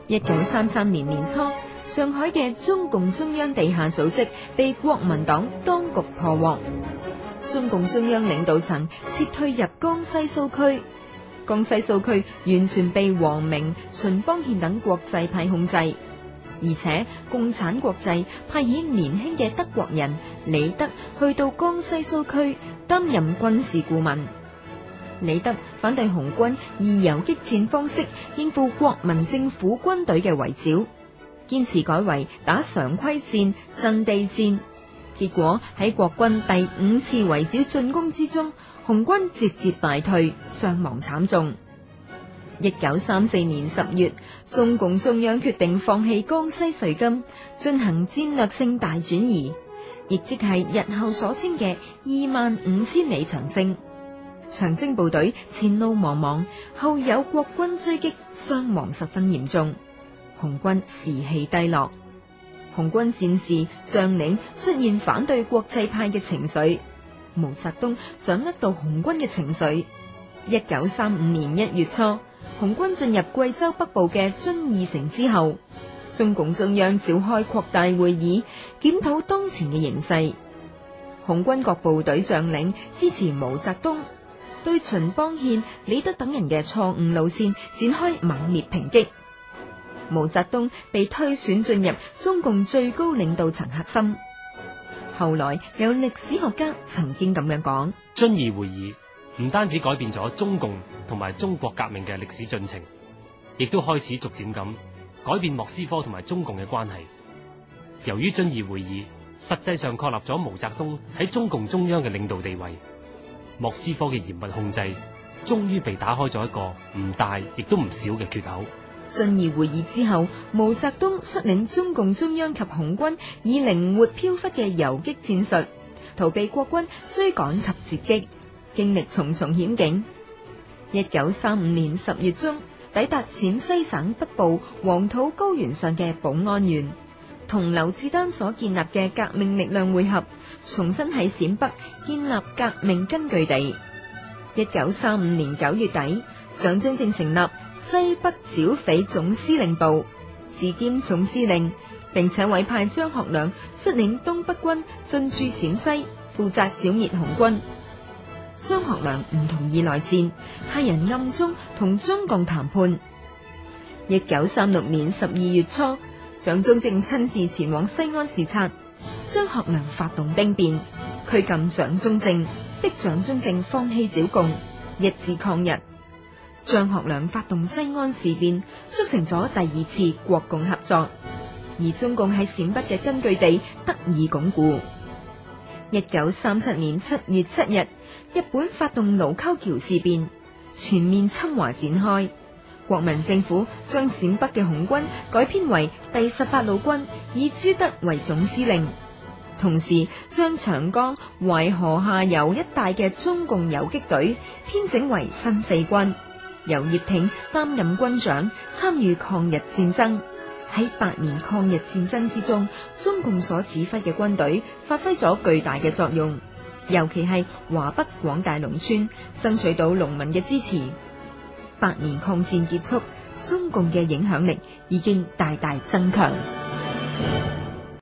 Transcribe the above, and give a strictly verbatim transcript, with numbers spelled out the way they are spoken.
一九三三年年初，上海嘅中共中央地下組織被國民黨當局破獲，中共中央領導層撤退入江西蘇區，江西蘇區完全被王明、秦邦憲等國際派控制，而且共產國際派遣年輕嘅德國人李德去到江西蘇區擔任軍事顧問。李德反對紅軍以游擊戰方式應付國民政府軍隊嘅圍剿，堅持改為打常規戰、陣地戰。結果喺國軍第五次圍剿進攻之中，紅軍節節敗退，傷亡慘重。一九三四年十月，中共中央決定放棄江西瑞金，進行戰略性大轉移，亦即係日後所稱嘅二萬五千里長征。長征部隊前路茫茫，後有國軍追擊，傷亡十分嚴重，紅軍士氣低落。紅軍戰士將領出現反對國際派嘅情緒，毛澤東掌握到紅軍嘅情緒。一九三五年一月初，紅軍進入貴州北部嘅遵義城之後，中共中央召開擴大會議，檢討當前嘅形勢。紅軍各部隊將領支持毛澤東，對秦邦憲、李德等人嘅錯誤路線展開猛烈抨擊。毛澤東被推選進入中共最高領導層核心。後來有歷史學家曾經咁樣講： 遵義會議唔單止改變咗中共同埋中國革命嘅歷史進程，亦都開始逐漸咁改變莫斯科同埋中共嘅關係。由於遵義會議實際上確立咗毛澤東喺中共中央嘅領導地位，莫斯科嘅嚴密控制終於被打開咗一個唔大亦都唔小嘅缺口。 遵義會議之後，毛澤東率領中共中央及紅軍以靈活飄忽嘅游擊戰術，逃避國軍追趕及截擊，經歷重重險境。一九三五年十月中，抵達陝西省北部黃土高原上嘅保安縣，同劉志丹所建立嘅革命力量會合，重新喺陝北建立革命根據地。一九三五年九月底，蔣中正成立西北剿匪總司令部，自兼總司令，並且委派張學良率領東北軍進駐陝西，負責剿滅紅軍。張學良唔同意內戰，派人暗中同中共談判。一九三六年十二月初，蔣中正親自前往西安視察，張學良發動兵變，拘禁蔣中正，逼蔣中正放棄剿共，一致抗日。張學良發動西安事變，促成咗第二次國共合作，而中共喺陝北嘅根據地得以鞏固。一九三七年七月七日，日本發動盧溝橋事變，全面侵華展開。國民政府將陝北嘅紅軍改編為第十八路軍，以朱德為總司令，同時將長江、淮河下游一帶嘅中共游擊隊編整為新四軍，由葉挺擔任軍長，參與抗日戰爭。喺八年抗日戰爭之中，中共所指揮嘅軍隊發揮咗巨大嘅作用，尤其係華北廣大農村爭取到農民嘅支持。八年抗戰結束，中共嘅影響力已經大大增強。